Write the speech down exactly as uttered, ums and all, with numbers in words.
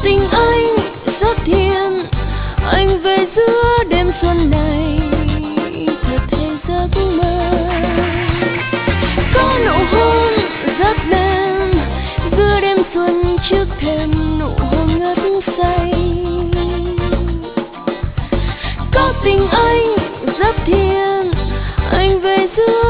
tình anh rất thiêng, anh về giữa đêm xuân này thật thế giấc mơ. Có nụ hôn rất đêm giữa đêm xuân trước thềm nụ hôn ngất say. Có tình anh rất thiêng, anh về giữa